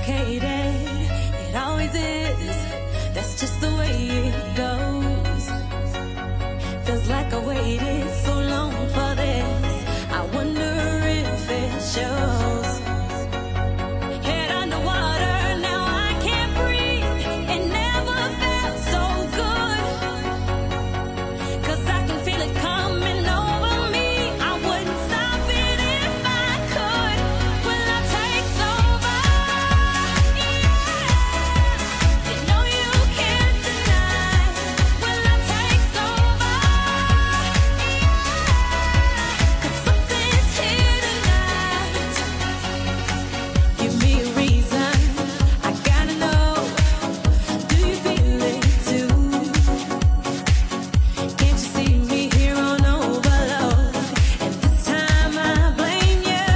complicated. It always is. That's just the way it goes. Feels like I waited so long for this. I wonder if it shows. Head underwater, now I can't breathe. It never felt so good. 'Cause I can feel it coming over me. I wouldn't stop it if I could. Will I take over? Yeah. You know you can't deny. Will I take over? Yeah. 'Cause something's here tonight. Give me a reason. I gotta know. Do you feel it too? Can't you see me here on overload? And this time I blame you.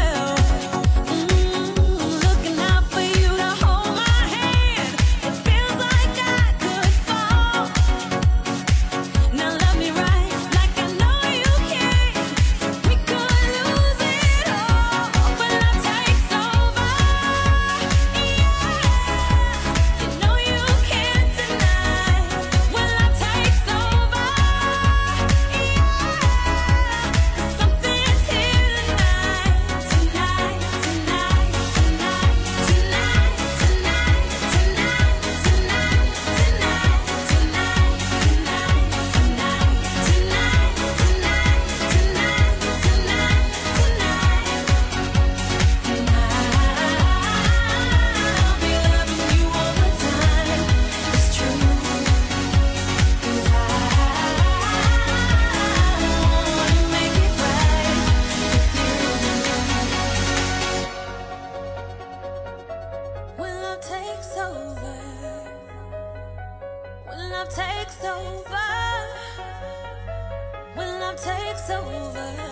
Looking out for you to hold my hand. It feels like I could fall. Now love me right, like I know you can. We could lose it all. Will I take over? Yeah. You know you can't deny. Will I take over? Something's here tonight, tonight, tonight, tonight, tonight, tonight, tonight, tonight, tonight, I'll be loving you all the time. It's true. 'Cause I wanna make it right with you. When love takes over, when love takes over, when love takes over.